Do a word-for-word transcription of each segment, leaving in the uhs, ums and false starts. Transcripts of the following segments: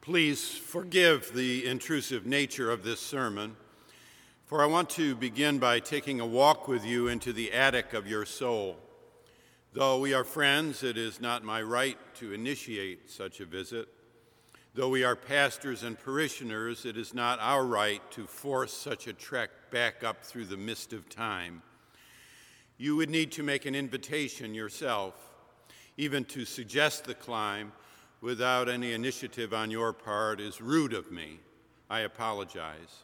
Please forgive the intrusive nature of this sermon, for I want to begin by taking a walk with you into the attic of your soul. Though we are friends, it is not my right to initiate such a visit. Though we are pastors and parishioners, it is not our right to force such a trek back up through the mist of time. You would need to make an invitation yourself, even to suggest the climb without any initiative on your part is rude of me. I apologize.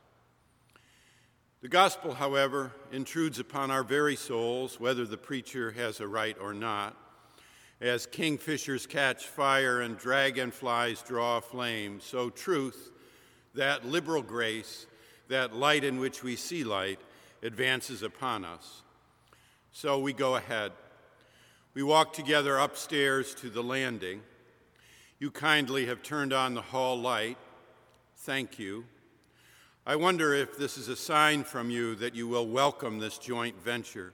The gospel, however, intrudes upon our very souls, whether the preacher has a right or not. As kingfishers catch fire and dragonflies draw flame, so truth, that liberal grace, that light in which we see light, advances upon us. So we go ahead. We walk together upstairs to the landing. You kindly have turned on the hall light. Thank you. I wonder if this is a sign from you that you will welcome this joint venture.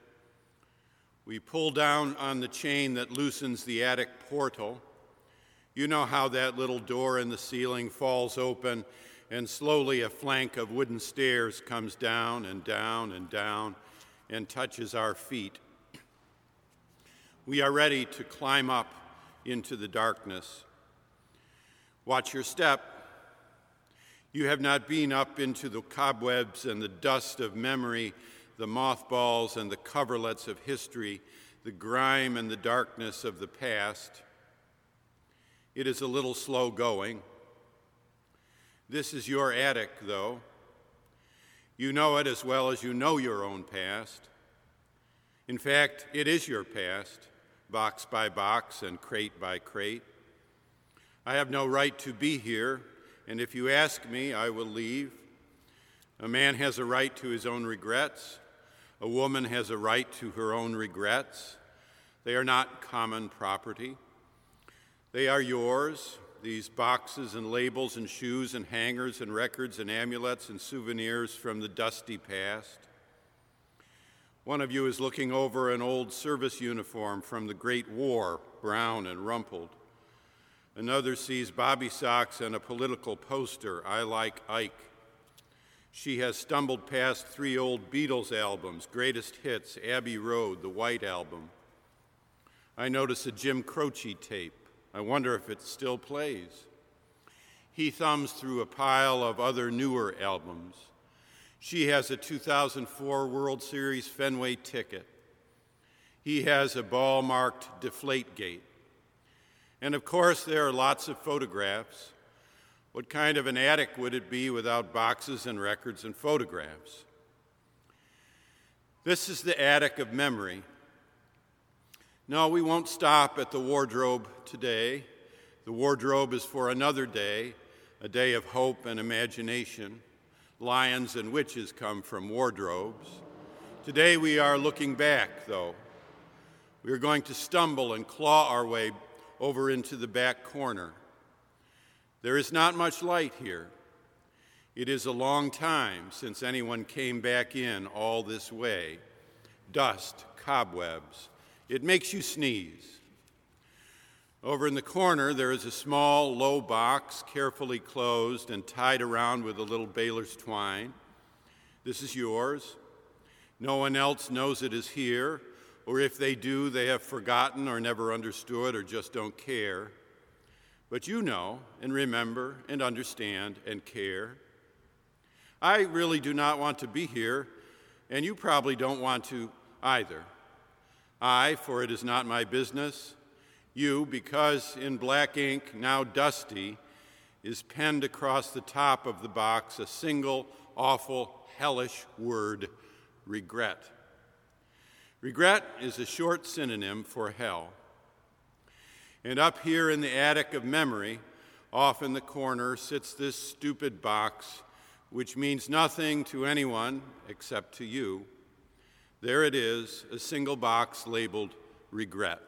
We pull down on the chain that loosens the attic portal. You know how that little door in the ceiling falls open and slowly a flank of wooden stairs comes down and down and down and touches our feet. We are ready to climb up into the darkness. Watch your step. You have not been up into the cobwebs and the dust of memory, the mothballs and the coverlets of history, the grime and the darkness of the past. It is a little slow going. This is your attic, though. You know it as well as you know your own past. In fact, it is your past, box by box and crate by crate. I have no right to be here, and if you ask me, I will leave. A man has a right to his own regrets. A woman has a right to her own regrets. They are not common property. They are yours, these boxes and labels and shoes and hangers and records and amulets and souvenirs from the dusty past. One of you is looking over an old service uniform from the Great War, brown and rumpled. Another sees bobby socks and a political poster, I Like Ike. She has stumbled past three old Beatles albums, Greatest Hits, Abbey Road, the White Album. I notice a Jim Croce tape. I wonder if it still plays. He thumbs through a pile of other newer albums. She has a two thousand four World Series Fenway ticket. He has a ball marked Deflategate. And of course, there are lots of photographs. What kind of an attic would it be without boxes and records and photographs? This is the attic of memory. No, we won't stop at the wardrobe today. The wardrobe is for another day, a day of hope and imagination. Lions and witches come from wardrobes. Today we are looking back, though. We are going to stumble and claw our way over into the back corner. There is not much light here. It is a long time since anyone came back in all this way. Dust, cobwebs. It makes you sneeze. Over in the corner, there is a small, low box, carefully closed and tied around with a little baler's twine. This is yours. No one else knows it is here, or if they do, they have forgotten or never understood or just don't care. But you know and remember and understand and care. I really do not want to be here, and you probably don't want to either. I, for it is not my business. You, because in black ink, now dusty, is penned across the top of the box a single, awful, hellish word, regret. Regret is a short synonym for hell. And up here in the attic of memory, off in the corner, sits this stupid box, which means nothing to anyone except to you. There it is, a single box labeled regret.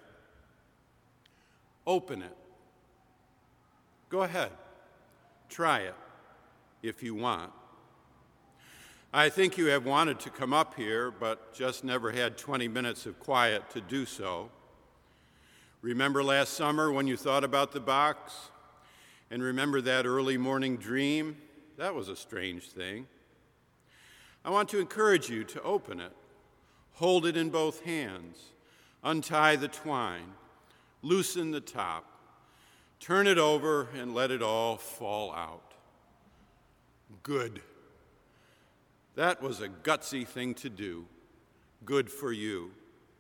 Open it. Go ahead. Try it, if you want. I think you have wanted to come up here, but just never had twenty minutes of quiet to do so. Remember last summer when you thought about the box? And remember that early morning dream? That was a strange thing. I want to encourage you to open it, hold it in both hands, untie the twine, loosen the top, turn it over, and let it all fall out. Good. That was a gutsy thing to do. Good for you.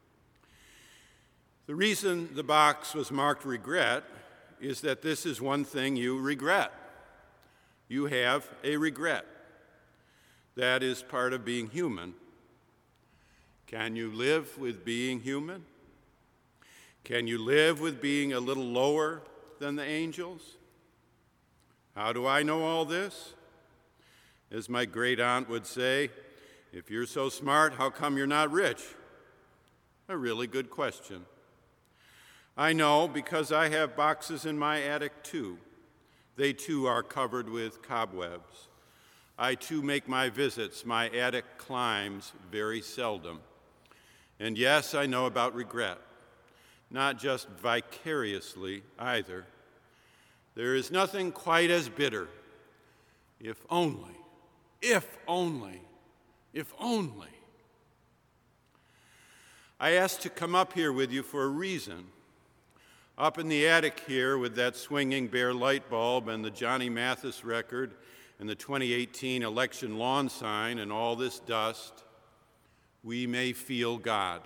The reason the box was marked regret is that this is one thing you regret. You have a regret. That is part of being human. Can you live with being human? Can you live with being a little lower than the angels? How do I know all this? As my great aunt would say, if you're so smart, how come you're not rich? A really good question. I know because I have boxes in my attic too. They too are covered with cobwebs. I too make my visits, my attic climbs, very seldom. And yes, I know about regret, not just vicariously either. There is nothing quite as bitter. If only, if only, if only. I asked to come up here with you for a reason. Up in the attic here with that swinging bare light bulb and the Johnny Mathis record and the twenty eighteen election lawn sign and all this dust, we may feel God.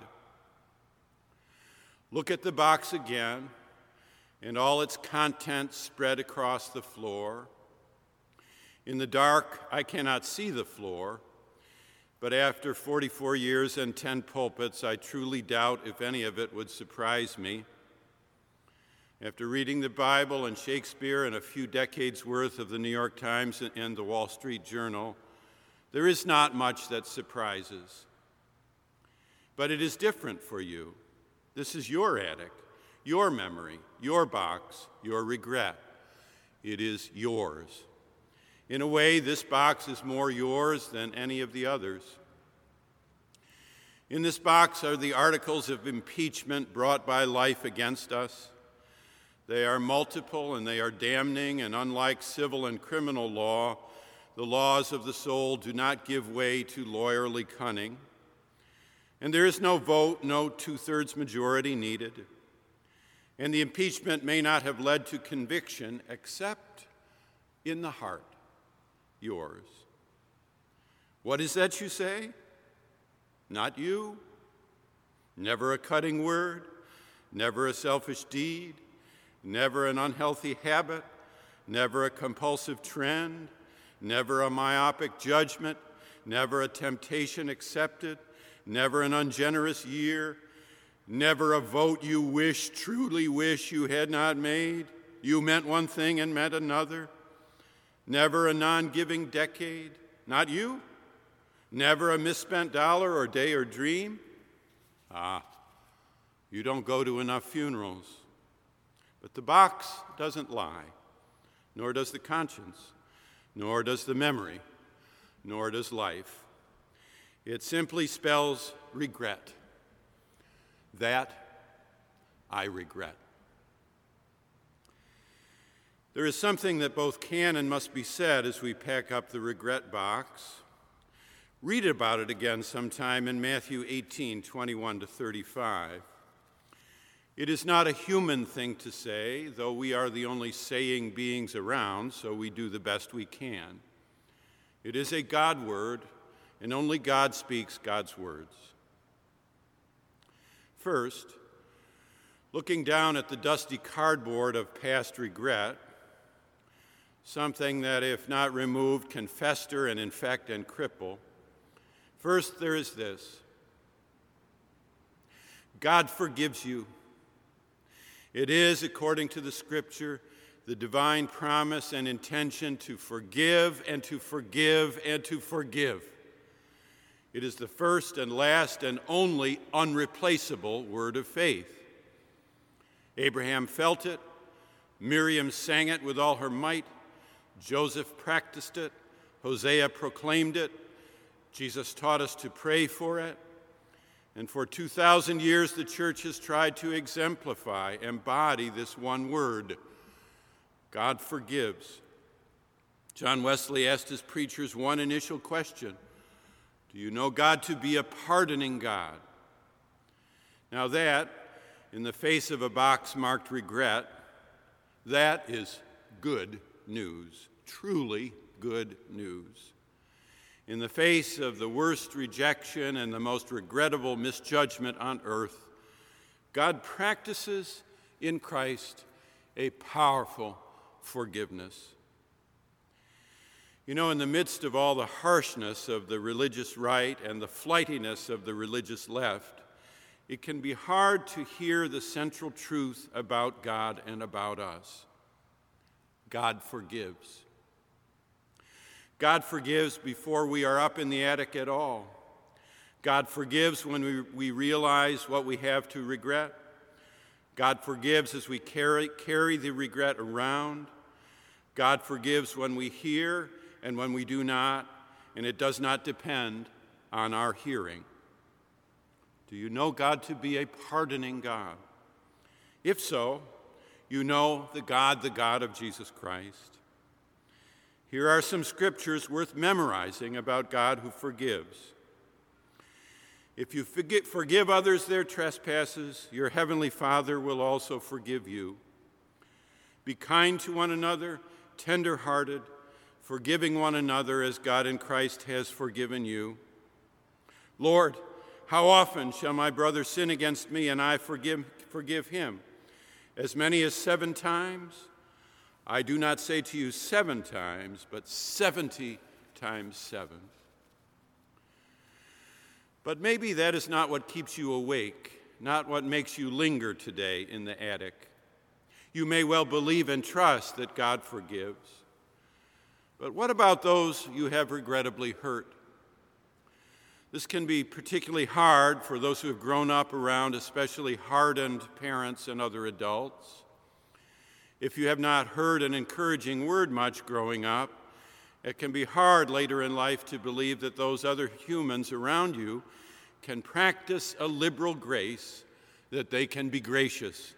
Look at the box again and all its contents spread across the floor. In the dark, I cannot see the floor, but after forty-four years and ten pulpits, I truly doubt if any of it would surprise me. After reading the Bible and Shakespeare and a few decades' worth of the New York Times and the Wall Street Journal, there is not much that surprises. But it is different for you. This is your attic, your memory, your box, your regret. It is yours. In a way, this box is more yours than any of the others. In this box are the articles of impeachment brought by life against us. They are multiple and they are damning, and unlike civil and criminal law, the laws of the soul do not give way to lawyerly cunning. And there is no vote, no two-thirds majority needed. And the impeachment may not have led to conviction, except in the heart, yours. What is that you say? Not you. Never a cutting word, never a selfish deed, never an unhealthy habit, never a compulsive trend, never a myopic judgment, never a temptation accepted, never an ungenerous year, never a vote you wish, truly wish you had not made. You meant one thing and meant another. Never a non-giving decade, not you. Never a misspent dollar or day or dream. Ah, you don't go to enough funerals. But the box doesn't lie, nor does the conscience, nor does the memory, nor does life. It simply spells regret. That I regret. There is something that both can and must be said as we pack up the regret box. Read about it again sometime in Matthew eighteen, twenty-one to thirty-five. It is not a human thing to say, though we are the only saying beings around, so we do the best we can. It is a God word, and only God speaks God's words. First, looking down at the dusty cardboard of past regret, something that, if not removed, can fester and infect and cripple, first there is this: God forgives you. It is, according to the Scripture, the divine promise and intention to forgive and to forgive and to forgive. It is the first and last and only unreplaceable word of faith. Abraham felt it, Miriam sang it with all her might, Joseph practiced it, Hosea proclaimed it, Jesus taught us to pray for it. And for two thousand years, the church has tried to exemplify, embody this one word, God forgives. John Wesley asked his preachers one initial question: do you know God to be a pardoning God? Now that, in the face of a box marked regret, that is good news, truly good news. In the face of the worst rejection and the most regrettable misjudgment on earth, God practices in Christ a powerful forgiveness. You know, in the midst of all the harshness of the religious right and the flightiness of the religious left, it can be hard to hear the central truth about God and about us. God forgives. God forgives before we are up in the attic at all. God forgives when we, we realize what we have to regret. God forgives as we carry, carry the regret around. God forgives when we hear and when we do not, and it does not depend on our hearing. Do you know God to be a pardoning God? If so, you know the God, the God of Jesus Christ. Here are some scriptures worth memorizing about God who forgives. If you forgive, forgive others their trespasses, your heavenly Father will also forgive you. Be kind to one another, tender-hearted, forgiving one another as God in Christ has forgiven you. Lord, how often shall my brother sin against me and I forgive, forgive him? As many as seven times? I do not say to you seven times, but seventy times seven. But maybe that is not what keeps you awake, not what makes you linger today in the attic. You may well believe and trust that God forgives. But what about those you have regrettably hurt? This can be particularly hard for those who have grown up around especially hardened parents and other adults. If you have not heard an encouraging word much growing up, it can be hard later in life to believe that those other humans around you can practice a liberal grace, that they can be gracious.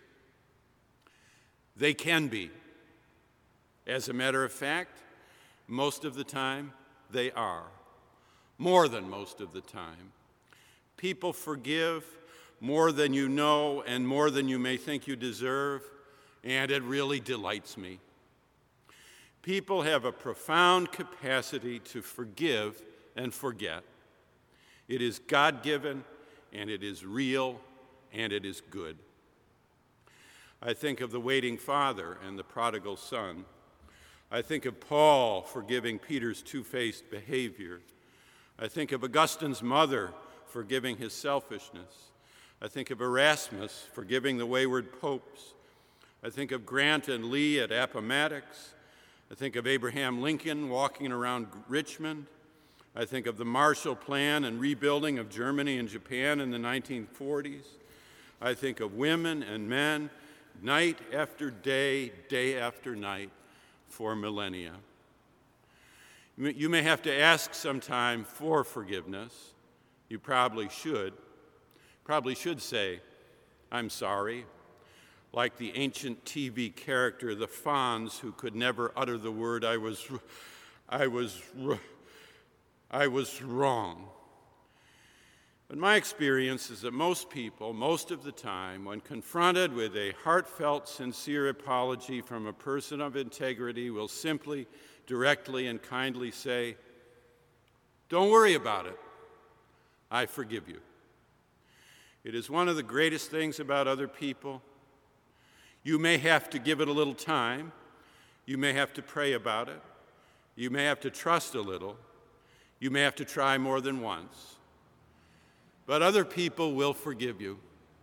They can be. As a matter of fact, most of the time, they are. More than most of the time. People forgive more than you know and more than you may think you deserve, and it really delights me. People have a profound capacity to forgive and forget. It is God-given, and it is real, and it is good. I think of the waiting father and the prodigal son. I think of Paul forgiving Peter's two-faced behavior. I think of Augustine's mother forgiving his selfishness. I think of Erasmus forgiving the wayward popes. I think of Grant and Lee at Appomattox. I think of Abraham Lincoln walking around Richmond. I think of the Marshall Plan and rebuilding of Germany and Japan in the nineteen forties. I think of women and men, night after day, day after night, for millennia. You may have to ask sometime for forgiveness. You probably should. Probably should say, I'm sorry, like the ancient T V character, the Fonz, who could never utter the word, I was, I was, I was wrong. But my experience is that most people, most of the time, when confronted with a heartfelt, sincere apology from a person of integrity, will simply, directly, and kindly say, don't worry about it. I forgive you. It is one of the greatest things about other people. You may have to give it a little time. You may have to pray about it. You may have to trust a little. You may have to try more than once. But other people will forgive you.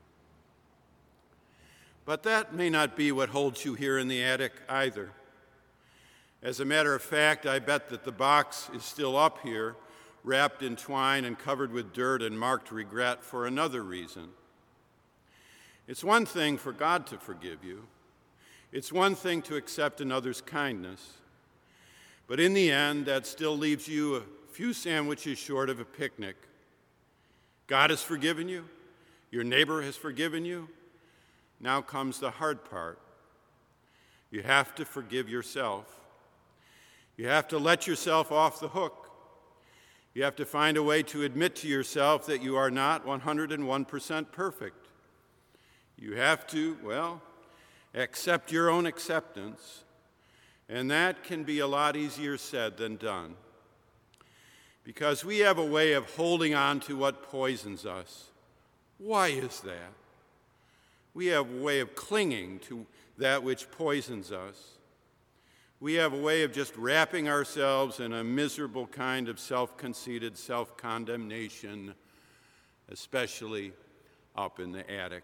But that may not be what holds you here in the attic either. As a matter of fact, I bet that the box is still up here, wrapped in twine and covered with dirt and marked regret for another reason. It's one thing for God to forgive you. It's one thing to accept another's kindness. But in the end, that still leaves you a few sandwiches short of a picnic. God has forgiven you. Your neighbor has forgiven you. Now comes the hard part. You have to forgive yourself. You have to let yourself off the hook. You have to find a way to admit to yourself that you are not one hundred one percent perfect. You have to, well, accept your own acceptance, and that can be a lot easier said than done. Because we have a way of holding on to what poisons us. Why is that? We have a way of clinging to that which poisons us. We have a way of just wrapping ourselves in a miserable kind of self-conceited self-condemnation, especially up in the attic.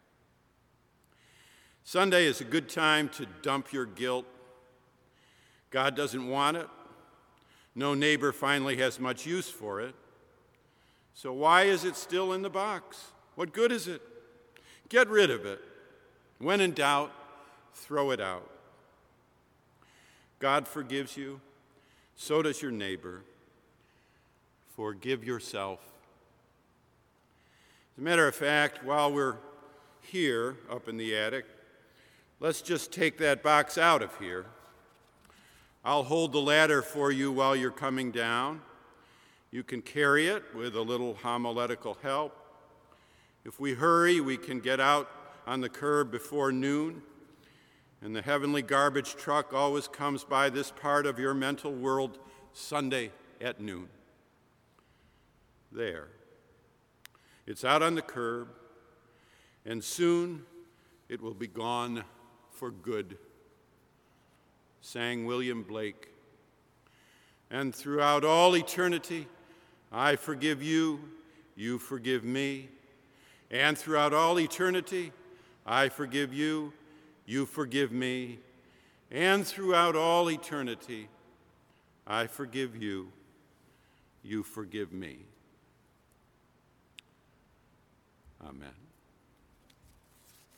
Sunday is a good time to dump your guilt. God doesn't want it. No neighbor finally has much use for it. So why is it still in the box? What good is it? Get rid of it. When in doubt, throw it out. God forgives you. So does your neighbor. Forgive yourself. As a matter of fact, while we're here up in the attic, let's just take that box out of here. I'll hold the ladder for you while you're coming down. You can carry it with a little homiletical help. If we hurry, we can get out on the curb before noon, and the heavenly garbage truck always comes by this part of your mental world Sunday at noon. There. It's out on the curb, and soon it will be gone for good, sang William Blake. And throughout all eternity, I forgive you, you forgive me. And throughout all eternity, I forgive you, you forgive me. And throughout all eternity, I forgive you, you forgive me. Amen.